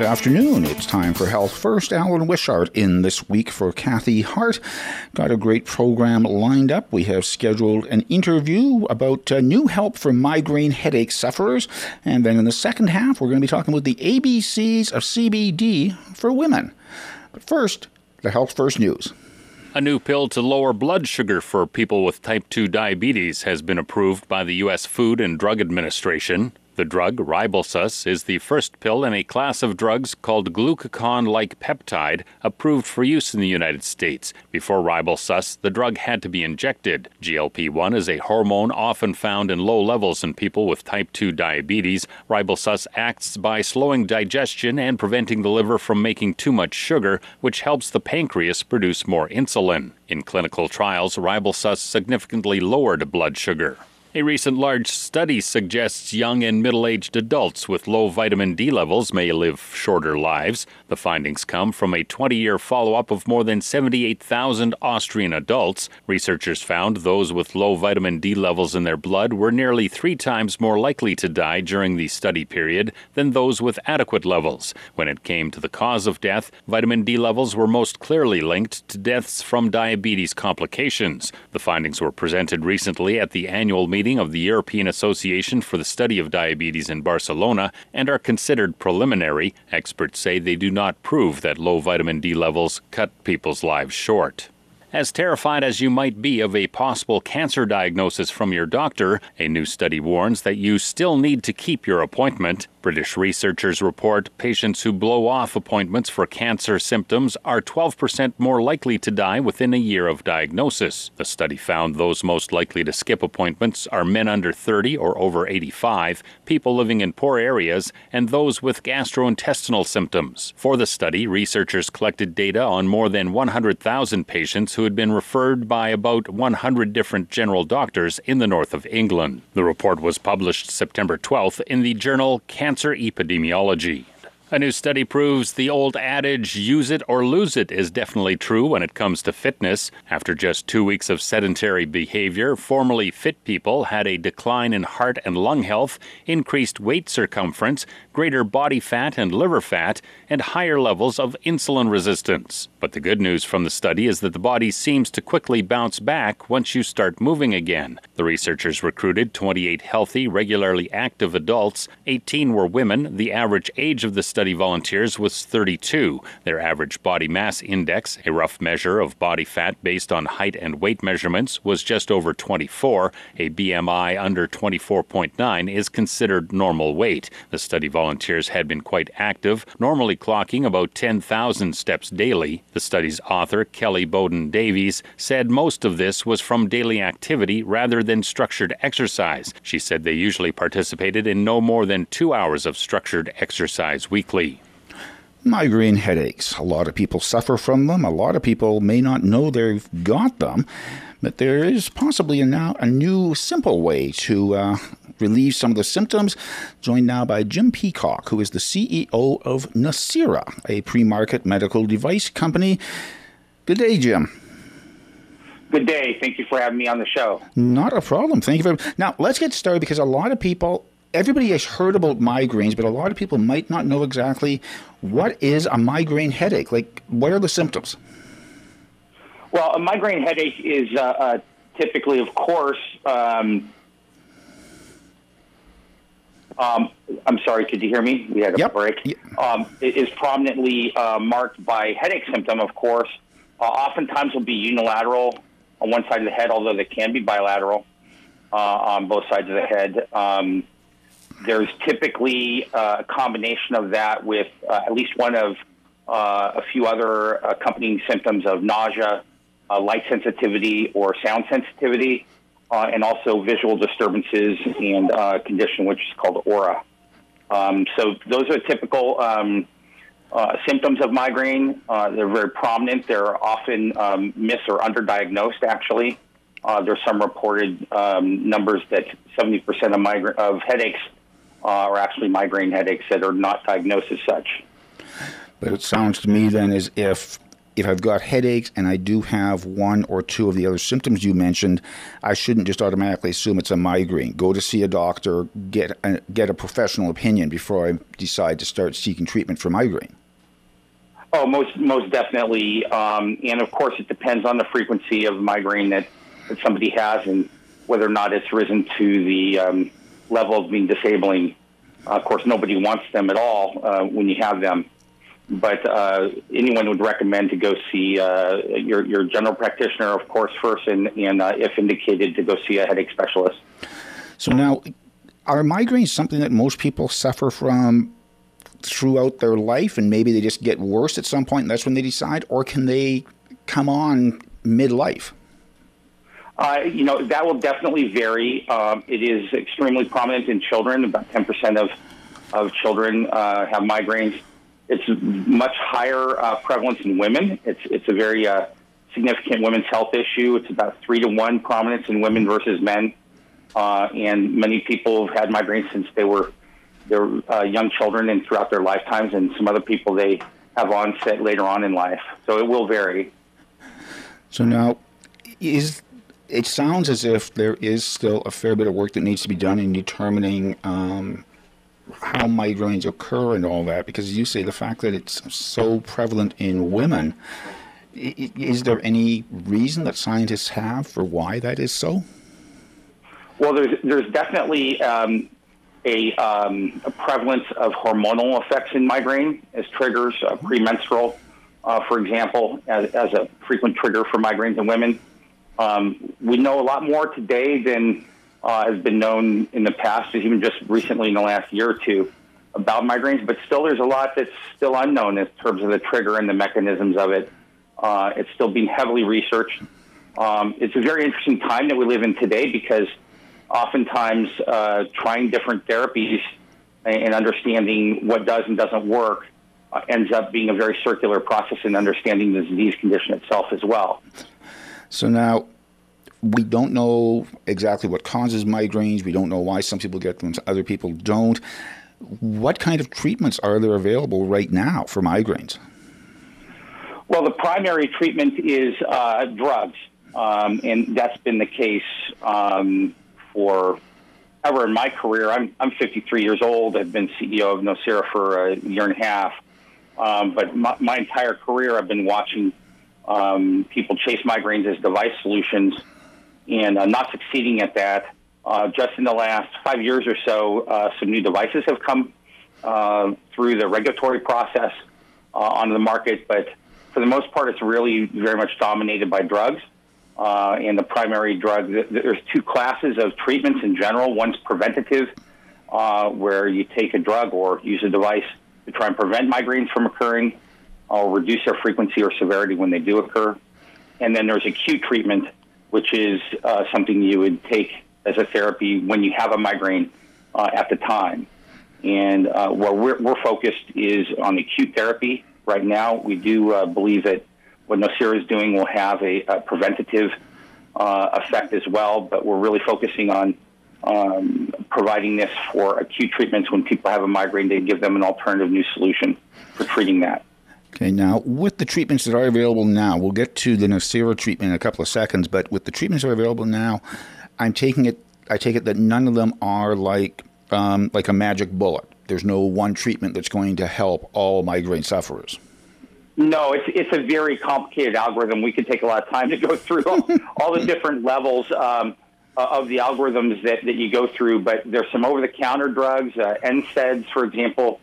afternoon. It's time for Health First. Alan Wishart in this week for Kathy Hart. Got a great program lined up. We have scheduled an interview about new help for migraine headache sufferers. And then in the second half, we're going to be talking about the ABCs of CBD for women. But first, the Health First news. A new pill to lower blood sugar for people with type 2 diabetes has been approved by the U.S. Food and Drug Administration. The drug, Ribelsus, is the first pill in a class of drugs called glucagon-like peptide approved for use in the United States. Before Ribelsus, the drug had to be injected. GLP-1 is a hormone often found in low levels in people with type 2 diabetes. Ribelsus acts by slowing digestion and preventing the liver from making too much sugar, which helps the pancreas produce more insulin. In clinical trials, Ribelsus significantly lowered blood sugar. A recent large study suggests young and middle-aged adults with low vitamin D levels may live shorter lives. The findings come from a 20-year follow-up of more than 78,000 Austrian adults. Researchers found those with low vitamin D levels in their blood were nearly 3 times more likely to die during the study period than those with adequate levels. When it came to the cause of death, vitamin D levels were most clearly linked to deaths from diabetes complications. The findings were presented recently at the annual meeting of the European Association for the Study of Diabetes in Barcelona and are considered preliminary. Experts say they do not prove that low vitamin D levels cut people's lives short. As terrified as you might be of a possible cancer diagnosis from your doctor, a new study warns that you still need to keep your appointment. British researchers report patients who blow off appointments for cancer symptoms are 12% more likely to die within a year of diagnosis. The study found those most likely to skip appointments are men under 30 or over 85, people living in poor areas, and those with gastrointestinal symptoms. For the study, researchers collected data on more than 100,000 patients who had been referred by about 100 different general doctors in the north of England. The report was published September 12th in the journal Cancer Epidemiology. A new study proves the old adage, use it or lose it, is definitely true when it comes to fitness. After just 2 weeks of sedentary behavior, formerly fit people had a decline in heart and lung health, increased weight circumference, greater body fat and liver fat, and higher levels of insulin resistance. But the good news from the study is that the body seems to quickly bounce back once you start moving again. The researchers recruited 28 healthy, regularly active adults. 18 were women. The average age of the study volunteers was 32. Their average body mass index, a rough measure of body fat based on height and weight measurements, was just over 24. A BMI under 24.9 is considered normal weight. The study volunteers had been quite active, normally clocking about 10,000 steps daily. The study's author, Kelly Bowden Davies, said most of this was from daily activity rather than structured exercise. She said they usually participated in no more than 2 hours of structured exercise weekly. Migraine headaches. A lot of people suffer from them. A lot of people may not know they've got them. But there is possibly now a new simple way to relieve some of the symptoms. Joined now by Jim Peacock, who is the CEO of Necira, a pre-market medical device company. Good day, Jim. Good day. Thank you for having me on the show. Not a problem. Thank you Now, let's get started because a lot of people, everybody has heard about migraines, but a lot of people might not know exactly what is a migraine headache. Like, what are the symptoms? Well, a migraine headache is typically, of course, I'm sorry, could you hear me? We had a break. It is prominently marked by headache symptom, of course. Oftentimes will be unilateral on one side of the head, although they can be bilateral on both sides of the head. There's typically a combination of that with at least one of a few other accompanying symptoms of nausea, light sensitivity or sound sensitivity, and also visual disturbances and a condition which is called aura. So those are typical symptoms of migraine. They're very prominent. They're often missed or underdiagnosed, actually. There's some reported numbers that 70% of headaches are actually migraine headaches that are not diagnosed as such. But it sounds to me then as if if I've got headaches and I do have one or two of the other symptoms you mentioned, I shouldn't just automatically assume it's a migraine. Go to see a doctor, get a professional opinion before I decide to start seeking treatment for migraine. Oh, most definitely. And of course, it depends on the frequency of migraine that somebody has and whether or not it's risen to the level of being disabling. Of course, nobody wants them at all when you have them. But anyone would recommend to go see your general practitioner, of course, first, and if indicated, to go see a headache specialist. So now, are migraines something that most people suffer from throughout their life, and maybe they just get worse at some point, and that's when they decide, or can they come on midlife? That will definitely vary. It is extremely prominent in children. About 10% of children have migraines. It's much higher prevalence in women. It's a very significant women's health issue. It's about 3-to-1 prominence in women versus men. And many people have had migraines since they're young children and throughout their lifetimes. And some other people, they have onset later on in life. So it will vary. So now, it sounds as if there is still a fair bit of work that needs to be done in determining how migraines occur and all that, because you say the fact that it's so prevalent in women, is there any reason that scientists have for why that is so? Well, there's definitely a prevalence of hormonal effects in migraine as triggers, premenstrual, for example, as a frequent trigger for migraines in women. We know a lot more today than has been known in the past, even just recently in the last year or two, about migraines, but still there's a lot that's still unknown in terms of the trigger and the mechanisms of it. It's still being heavily researched. It's a very interesting time that we live in today because oftentimes trying different therapies and understanding what does and doesn't work ends up being a very circular process in understanding the disease condition itself as well. So now, we don't know exactly what causes migraines. We don't know why some people get them, other people don't. What kind of treatments are there available right now for migraines? Well, the primary treatment is drugs, and that's been the case for ever in my career. I'm 53 years old. I've been CEO of Nocira for a year and a half, but my entire career I've been watching people chase migraines as device solutions and not succeeding at that. Just in the last 5 years or so, some new devices have come through the regulatory process onto the market, but for the most part, it's really very much dominated by drugs. And the primary drug, there's two classes of treatments in general. One's preventative, where you take a drug or use a device to try and prevent migraines from occurring or reduce their frequency or severity when they do occur. And then there's acute treatment, which is something you would take as a therapy when you have a migraine at the time. And where we're focused is on acute therapy right now. We do believe that what Nocira is doing will have a preventative effect as well, but we're really focusing on providing this for acute treatments when people have a migraine to give them an alternative new solution for treating that. Okay, now, with the treatments that are available now, we'll get to the Nocira treatment in a couple of seconds, but with the treatments that are available now, I take it that none of them are like a magic bullet. There's no one treatment that's going to help all migraine sufferers. No, it's a very complicated algorithm. We could take a lot of time to go through all the different levels of the algorithms that you go through, but there's some over-the-counter drugs, NSAIDs, for example.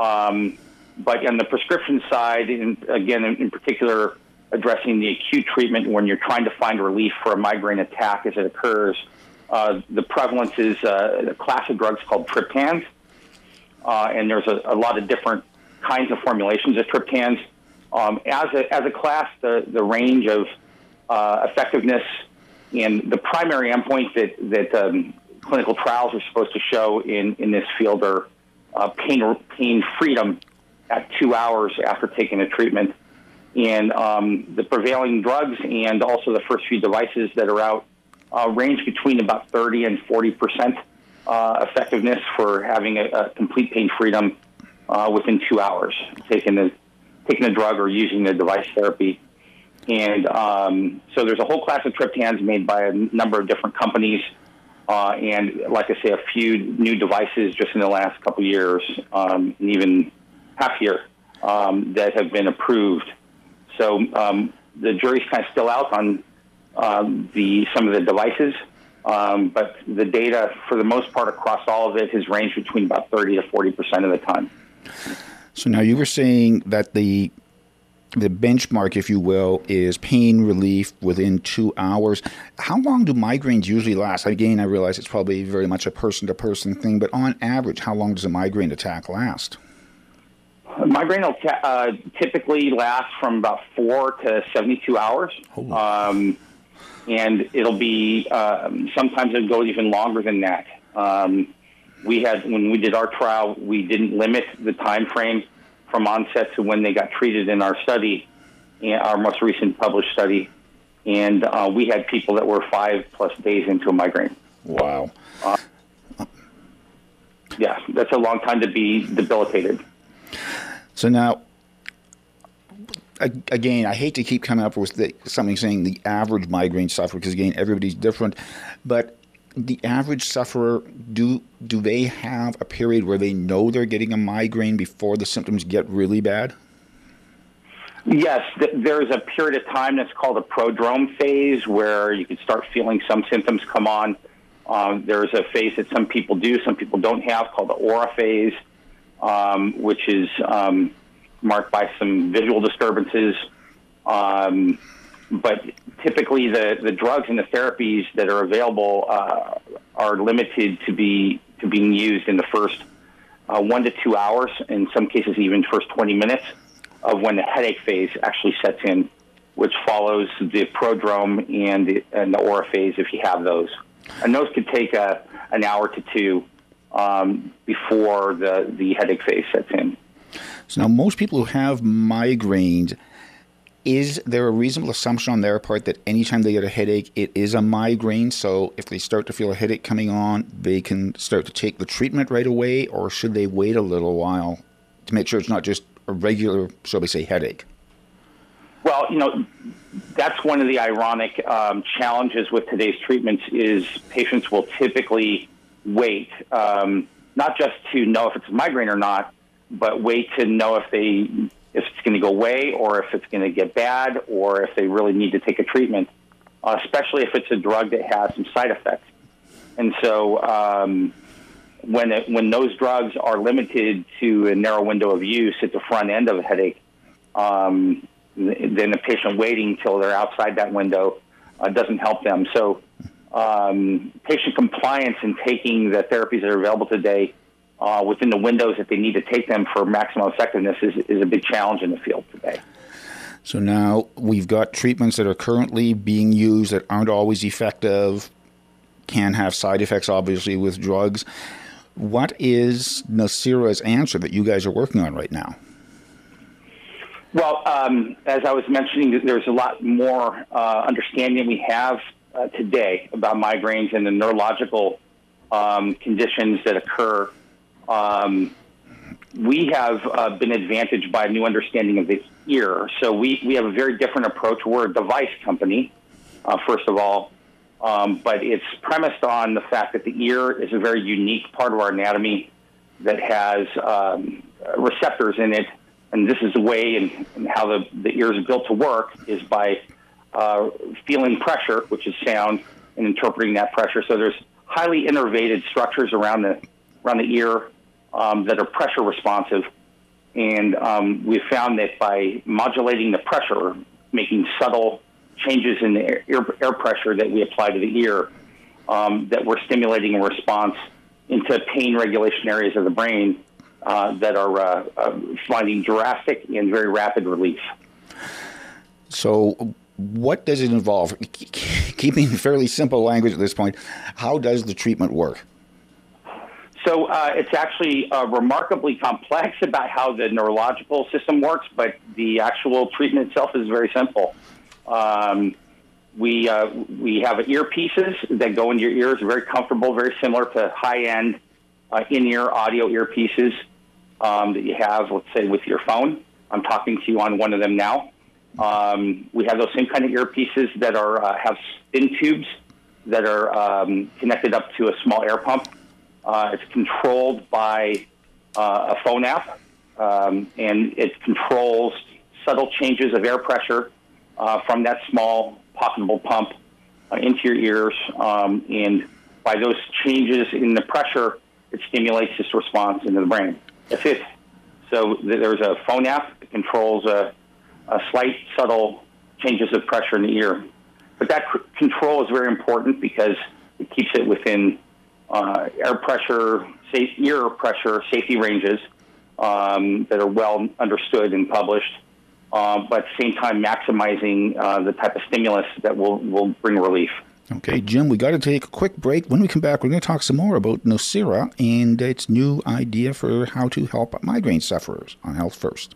But on the prescription side, in particular, addressing the acute treatment when you're trying to find relief for a migraine attack as it occurs, the prevalence is a class of drugs called triptans, and there's a lot of different kinds of formulations of triptans. As a class, the range of effectiveness and the primary endpoint that clinical trials are supposed to show in this field are pain freedom at 2 hours after taking a treatment. And the prevailing drugs and also the first few devices that are out range between about 30 and 40% effectiveness for having a complete pain freedom within 2 hours, taking the drug or using the device therapy. And so there's a whole class of triptans made by a number of different companies. And like I say, a few new devices just in the last couple of years, and even half year, that have been approved. So the jury's kind of still out on some of the devices, but the data, for the most part, across all of it has ranged between about 30 to 40% of the time. So now you were saying that the benchmark, if you will, is pain relief within 2 hours. How long do migraines usually last? Again, I realize it's probably very much a person-to-person thing, but on average, how long does a migraine attack last? A migraine will typically last from about 4 to 72 hours. And it'll be, sometimes it'll go even longer than that. When we did our trial, we didn't limit the time frame from onset to when they got treated in our study, our most recent published study. And we had people that were 5+ days into a migraine. Wow. Yeah, that's a long time to be debilitated. So now, again, I hate to keep coming up with something saying the average migraine sufferer, because again, everybody's different, but the average sufferer, do they have a period where they know they're getting a migraine before the symptoms get really bad? Yes, there's a period of time that's called a prodrome phase where you can start feeling some symptoms come on. There's a phase that some people do, some people don't have, called the aura phase, which is marked by some visual disturbances. But typically the drugs and the therapies that are available are limited to being used in the first 1 to 2 hours, in some cases even first 20 minutes of when the headache phase actually sets in, which follows the prodrome and the aura phase if you have those. And those could take an hour to two before the headache phase sets in. So now most people who have migraines, is there a reasonable assumption on their part that anytime they get a headache, it is a migraine? So if they start to feel a headache coming on, they can start to take the treatment right away, or should they wait a little while to make sure it's not just a regular, shall we say, headache? Well, that's one of the ironic challenges with today's treatments is patients will typically wait, not just to know if it's a migraine or not, but wait to know if it's going to go away or if it's going to get bad or if they really need to take a treatment, especially if it's a drug that has some side effects. And so when those drugs are limited to a narrow window of use at the front end of a headache, then the patient waiting till they're outside that window doesn't help them. So patient compliance in taking the therapies that are available today within the windows that they need to take them for maximum effectiveness is a big challenge in the field today. So now we've got treatments that are currently being used that aren't always effective, can have side effects, obviously, with drugs. What is Nosira's answer that you guys are working on right now? Well, as I was mentioning, there's a lot more understanding we have today about migraines and the neurological conditions that occur. We have been advantaged by a new understanding of the ear. So we have a very different approach. We're a device company, first of all, but it's premised on the fact that the ear is a very unique part of our anatomy that has receptors in it. And this is the way and how the ear is built to work is by feeling pressure, which is sound, and interpreting that pressure. So there's highly innervated structures around the ear that are pressure responsive. And we've found that by modulating the pressure, making subtle changes in the air pressure that we apply to the ear, that we're stimulating a response into pain regulation areas of the brain that are finding drastic and very rapid relief. So what does it involve? Keeping fairly simple language at this point, how does the treatment work? So it's actually remarkably complex about how the neurological system works, but the actual treatment itself is very simple. We have earpieces that go into your ears, very comfortable, very similar to high-end in-ear audio earpieces that you have, let's say, with your phone. I'm talking to you on one of them now. We have those same kind of earpieces that are have spin tubes that are connected up to a small air pump. It's controlled by a phone app, and it controls subtle changes of air pressure from that small pocketable pump into your ears. And by those changes in the pressure, it stimulates this response into the brain. That's it. So there's a phone app that controls a slight, subtle changes of pressure in the ear. But that control is very important because it keeps it within ear pressure safety ranges that are well understood and published, but at the same time maximizing the type of stimulus that will bring relief. Okay, Jim, we got to take a quick break. When we come back, we're going to talk some more about Nocira and its new idea for how to help migraine sufferers on Health First.